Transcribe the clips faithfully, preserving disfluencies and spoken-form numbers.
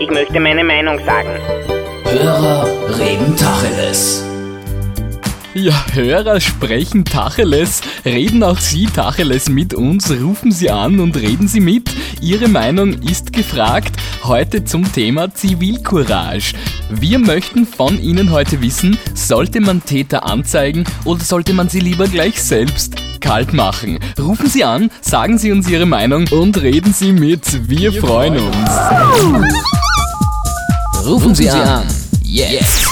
ich möchte meine Meinung sagen. Hörer reden Tacheles. Ja, Hörer sprechen Tacheles. Reden auch Sie Tacheles mit uns. Rufen Sie an und reden Sie mit. Ihre Meinung ist gefragt. Heute zum Thema Zivilcourage. Wir möchten von Ihnen heute wissen, sollte man Täter anzeigen oder sollte man sie lieber gleich selbst kalt machen? Rufen Sie an, sagen Sie uns Ihre Meinung und reden Sie mit. Wir, Wir freuen uns. Rufen Sie an. Jetzt.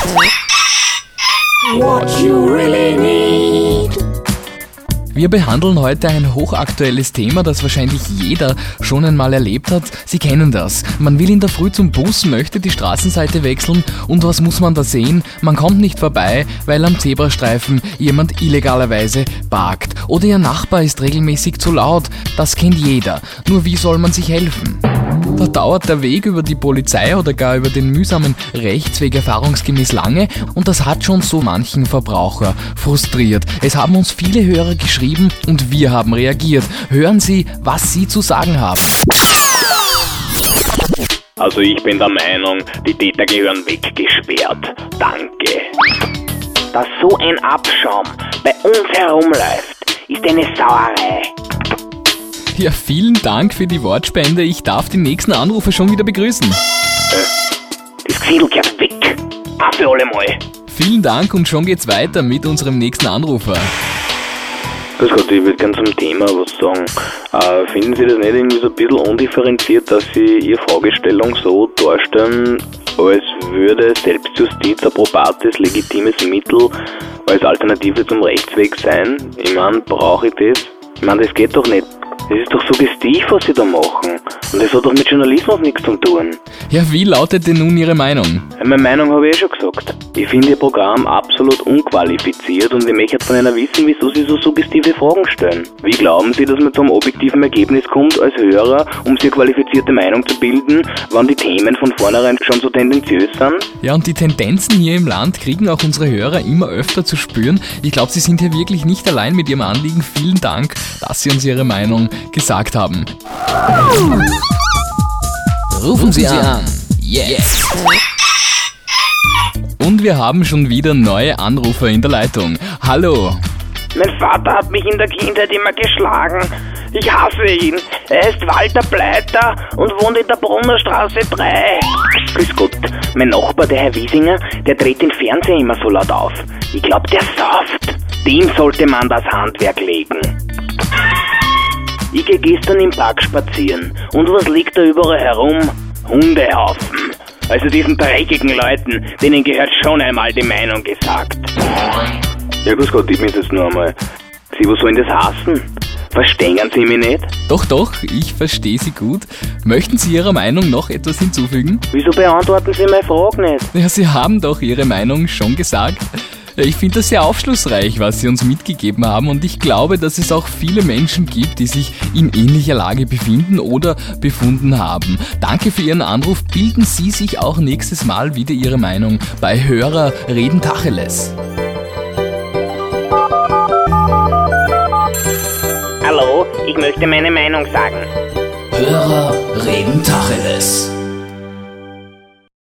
What you really need. Wir behandeln heute ein hochaktuelles Thema, das wahrscheinlich jeder schon einmal erlebt hat. Sie kennen das. Man will in der Früh zum Bus, möchte die Straßenseite wechseln und was muss man da sehen? Man kommt nicht vorbei, weil am Zebrastreifen jemand illegalerweise parkt. Oder Ihr Nachbar ist regelmäßig zu laut. Das kennt jeder. Nur wie soll man sich helfen? Da dauert der Weg über die Polizei oder gar über den mühsamen Rechtsweg erfahrungsgemäß lange und das hat schon so manchen Verbraucher frustriert. Es haben uns viele Hörer geschrieben und wir haben reagiert. Hören Sie, was Sie zu sagen haben. Also ich bin der Meinung, die Täter gehören weggesperrt. Danke. Dass so ein Abschaum bei uns herumläuft, ist eine Sauerei. Ja, vielen Dank für die Wortspende. Ich darf die nächsten Anrufer schon wieder begrüßen. Äh, das Gefühl gehört weg. Auch für alle Mal. Vielen Dank und schon geht's weiter mit unserem nächsten Anrufer. Grüß Gott, ich würde gerne zum Thema was sagen. Äh, finden Sie das nicht irgendwie so ein bisschen undifferenziert, dass Sie Ihre Fragestellung so darstellen, als würde Selbstjustiz ein probates, legitimes Mittel als Alternative zum Rechtsweg sein? Ich meine, brauche ich das? Ich meine, das geht doch nicht. Das ist doch suggestiv, was Sie da machen. Und das hat doch mit Journalismus nichts zu tun. Ja, wie lautet denn nun Ihre Meinung? Meine Meinung habe ich eh schon gesagt. Ich finde Ihr Programm absolut unqualifiziert und ich möchte von Ihnen wissen, wieso Sie so suggestive Fragen stellen. Wie glauben Sie, dass man zu einem objektiven Ergebnis kommt als Hörer, um sich eine qualifizierte Meinung zu bilden, wenn die Themen von vornherein schon so tendenziös sind? Ja, und die Tendenzen hier im Land kriegen auch unsere Hörer immer öfter zu spüren. Ich glaube, Sie sind hier wirklich nicht allein mit Ihrem Anliegen. Vielen Dank, dass Sie uns Ihre Meinung gesagt haben. Rufen Sie an. Jetzt. Und wir haben schon wieder neue Anrufer in der Leitung. Hallo. Mein Vater hat mich in der Kindheit immer geschlagen. Ich hasse ihn. Er ist Walter Pleiter und wohnt in der Brunnerstraße drei. Grüß Gott, mein Nachbar, der Herr Wiesinger, der dreht den Fernseher immer so laut auf. Ich glaub, der sauft. Dem sollte man das Handwerk legen. Ich geh gestern im Park spazieren. Und was liegt da überall herum? Hundehaufen. Also diesen dreckigen Leuten, denen gehört schon einmal die Meinung gesagt. Ja, grüß Gott, ich bin jetzt nur einmal. Sie, was soll denn das heißen? Verstehen Sie mich nicht? Doch, doch, ich verstehe Sie gut. Möchten Sie Ihrer Meinung noch etwas hinzufügen? Wieso beantworten Sie meine Frage nicht? Ja, Sie haben doch Ihre Meinung schon gesagt. Ich finde das sehr aufschlussreich, was Sie uns mitgegeben haben und ich glaube, dass es auch viele Menschen gibt, die sich in ähnlicher Lage befinden oder befunden haben. Danke für Ihren Anruf. Bilden Sie sich auch nächstes Mal wieder Ihre Meinung bei Hörer reden Tacheles. Hallo, ich möchte meine Meinung sagen. Hörer reden Tacheles.